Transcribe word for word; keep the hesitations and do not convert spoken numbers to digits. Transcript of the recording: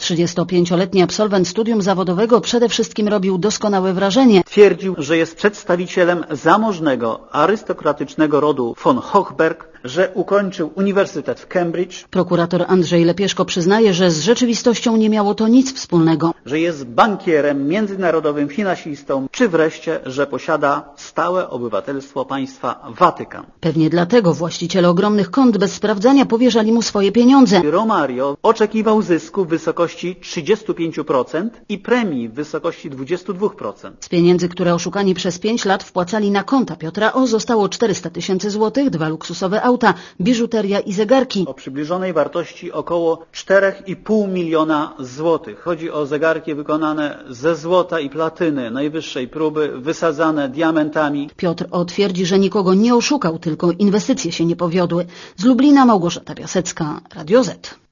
trzydziestopięcioletni absolwent studium zawodowego przede wszystkim robił doskonałe wrażenie. Twierdził, że jest przedstawicielem zamożnego, arystokratycznego rodu von Hochberg, że ukończył Uniwersytet w Cambridge. Prokurator Andrzej Lepieszko przyznaje, że z rzeczywistością nie miało to nic wspólnego. Że jest bankierem, międzynarodowym finansistą, czy wreszcie, że posiada stałe obywatelstwo państwa Watykan. Pewnie dlatego właściciele ogromnych kont bez sprawdzania powierzali mu swoje pieniądze. Romario oczekiwał zysku w wysokości trzydziestu pięciu procent i premii w wysokości dwudziestu dwóch procent. Z pieniędzy, które oszukani przez pięć lat wpłacali na konta Piotra O., zostało czterysta tysięcy złotych, dwa luksusowe auta, biżuteria i zegarki. O przybliżonej wartości około cztery i pół miliona złotych. Chodzi o zegarki wykonane ze złota i platyny najwyższej próby, wysadzane diamentami. Piotr O. twierdzi, że nikogo nie oszukał, tylko inwestycje się nie powiodły. Z Lublina Małgorzata Piasecka, Radio Z.